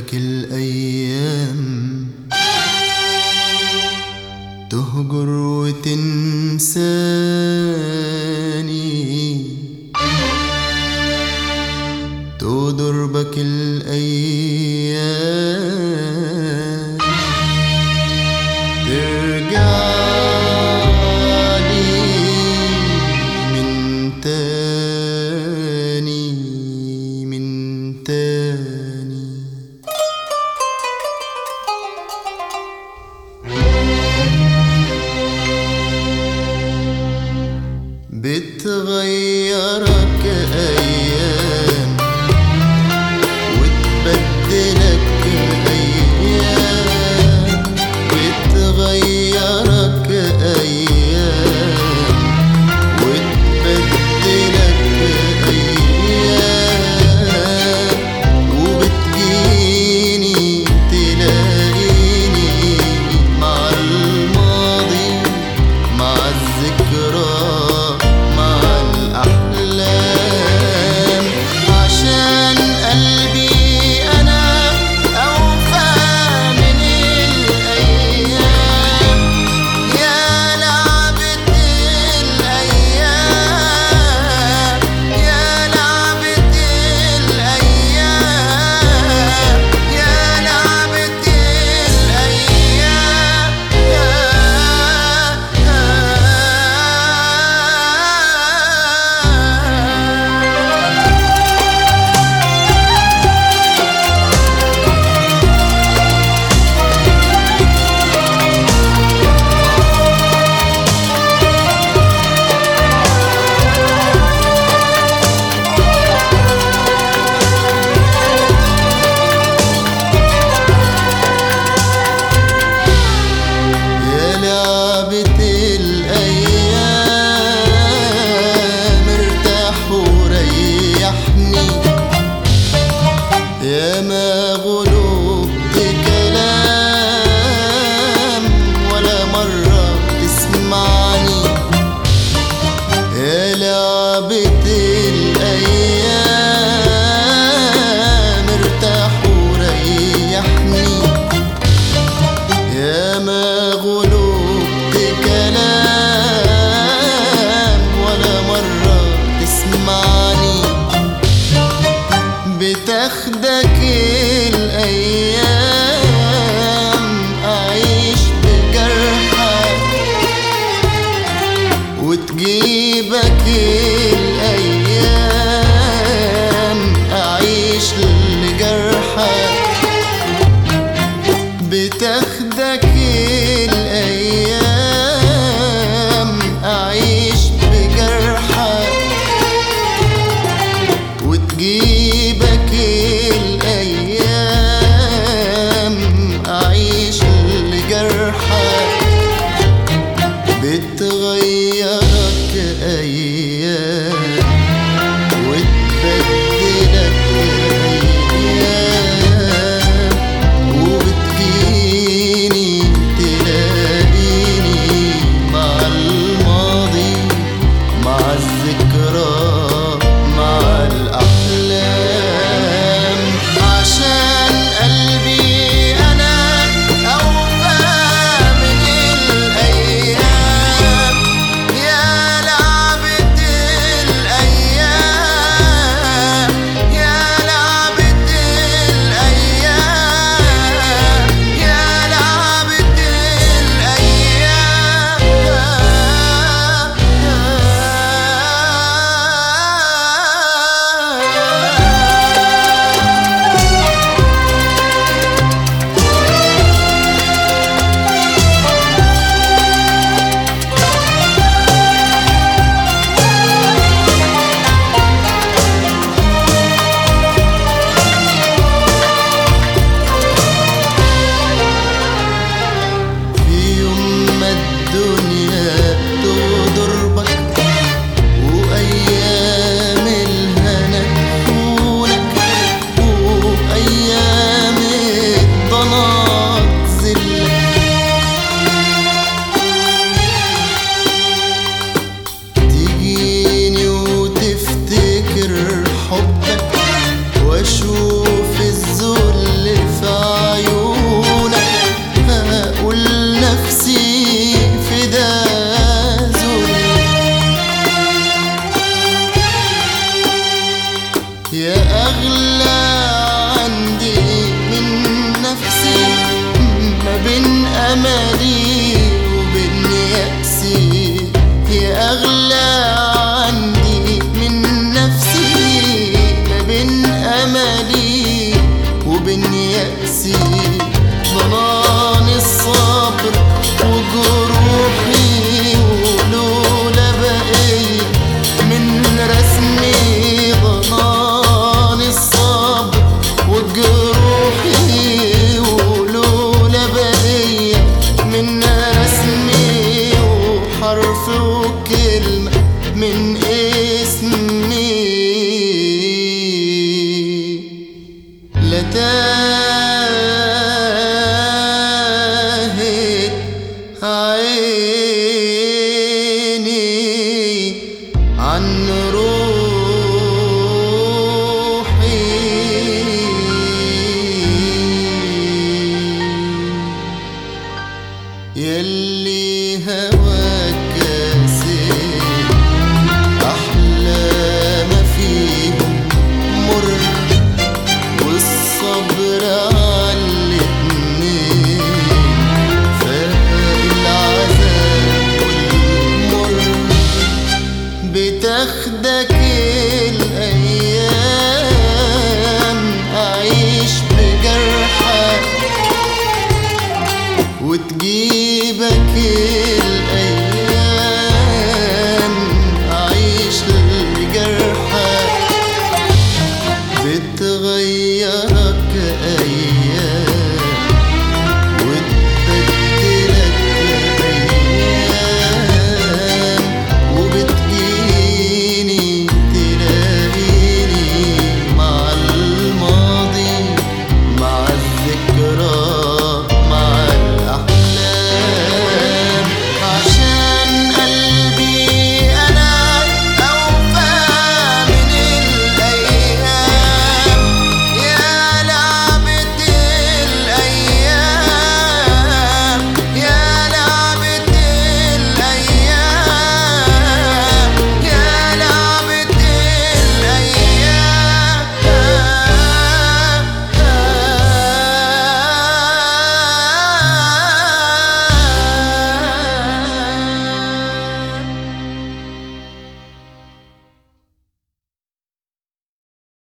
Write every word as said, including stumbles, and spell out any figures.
تهجرك الأيام، تهجر وتنساني، تودر بك الأيام، ترجعلي من تاني من تاني. بتغيرك أيام وتبدلك أيام، بتغيرك أيام وتبدلك أيام، وبتجيني تلاقيني مع الماضي مع الذكرى مع الأحلام، عشان قلبي أنا أوفى من الأيام. يا لعبة الأيام، يا لعبة الأيام، يا لعبة الأيام، يا ما غلوبت كلام ولا مرة تسمعني، يا لعبة الأيام ارتاح وريحني، يا ما غلوبت كلام ولا مرة تسمعني، بتاخدك الأيام أعيش بجرحك، وتجيبك الأيام أعيش لجرحك، بتاخدك الأيام أعيش بجرحك، وتجيبك الأيام أعيش لجرحك، بتغيرك أيام وتبدلك أيام، وبتجيني تلاقيني مع الماضي مع الذكرى مع الأحلام. يا أغلى عندي من نفسي، ما بين أمان